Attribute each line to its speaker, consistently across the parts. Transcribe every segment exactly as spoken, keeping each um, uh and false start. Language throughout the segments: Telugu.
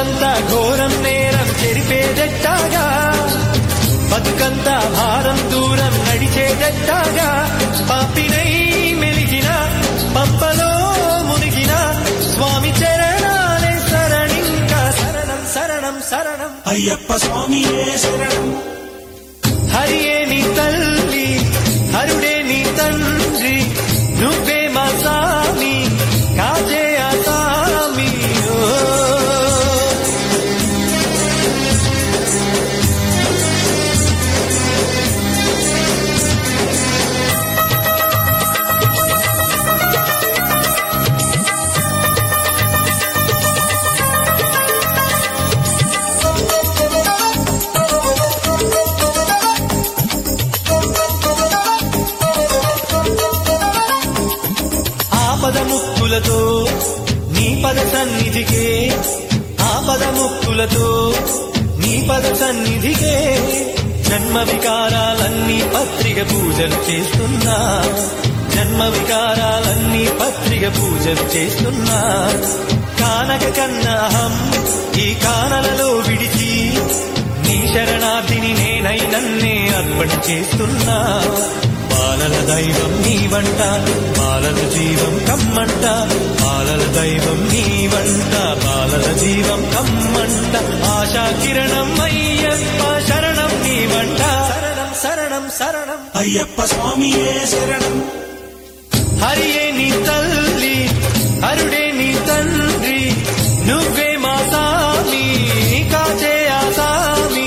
Speaker 1: జన్మమంతా ఘోరం నేరం చెరిపేదెట్టాగా, బతుకంతా భారం దూరం నడిచేదెట్టాగా, పాపినై మెలిగిన పంపలో మునిగిన స్వామి చరణాలే శరణింకా శరణం శరణం శరణం
Speaker 2: అయ్యప్ప స్వామియే శరణం.
Speaker 1: హరియే నీ తల్లి హరుడే నీ తండ్రి, నువ్వే మా సామి కాజే ఆసామి. ఆపదముక్కులతో నీ పద సన్నిధికే, ఆపదముక్కులతో నీ పద సన్నిధికే, జన్మ వికారాలన్నీ పత్రిక పూజలు చేస్తున్నా, జన్మ వికారాలన్నీ పత్రిక పూజలు చేస్తున్నా. కానక కన్నహం ఈ కానలలో విడిచి, నీ శరణార్థిని నేనై నన్నే అర్పణ చేస్తున్నా. బాలల దైవం నీ వంట, బాలల జీవం కమ్మంట, బాలల దైవం నీ వంట, బాలల జీవం కమ్మంట. ఆశా కిరణం అయ్యప్ప శరణం నీ వంట, శరణం శరణం శరణం
Speaker 2: అయ్యప్ప స్వామియే శరణం.
Speaker 1: హరియే నీ తల్లి హరుడే నీ తండ్రి, నువ్వే మా సామి కాచే ఆసామి.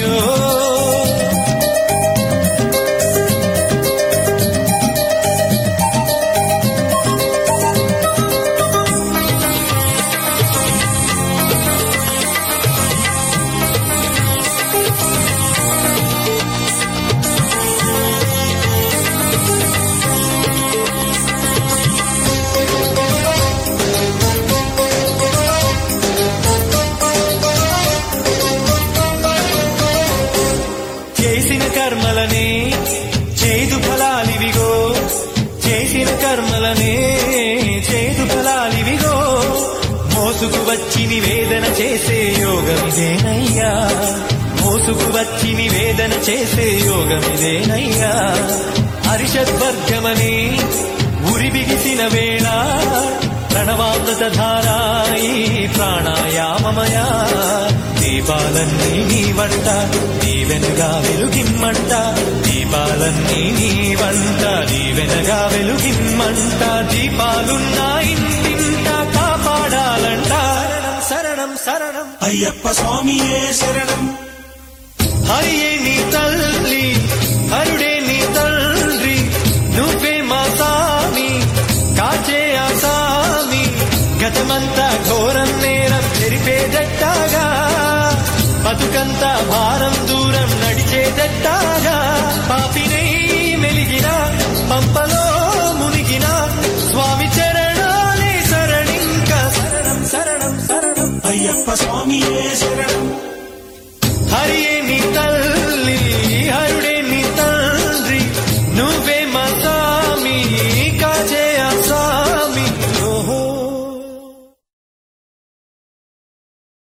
Speaker 1: చేసిన కర్మలనే చేదు ఫలాలివిగో, చేసిన కర్మలనే చేదు ఫలాలివిగో, మోసుకు వచ్చి నివేదన చేసే యోగమిదేనయ్యా, మోసుకు వచ్చి నివేదన చేసే యోగమిదేనయ్యా. హరిషద్వర్గమనే ఉరి బిగిసిన వేళ, ప్రణవామృత ధారాయి ప్రాణాయామమయా. దీపాలన్నీ నీ వంట దీవెనగా వెలుగిమ్మంట, దీపాలన్నీ నీ వంట దీవెనగా వెలుగిమ్మంట. దీపాలున్నా ఇంటింట కాపాడాలంట, శరణం శరణం
Speaker 2: అయ్యప్ప స్వామియే శరణం.
Speaker 1: హరియే నీ తల్లి హరుడే నీ తండ్రి, నువ్వే మా సామి కాచే ఆసామి. గతమంతా ఘోరం నేరం చెరిపేదెట్టాగా, బతుకంతా భారం దూరం నడిచేదెట్టాగా, పాపినై మెలిగిన పంపలో మునిగిన స్వామి చరణాలే శరణింక శరణం శరణం శరణం
Speaker 2: అయ్యప్ప స్వామియే శరణం.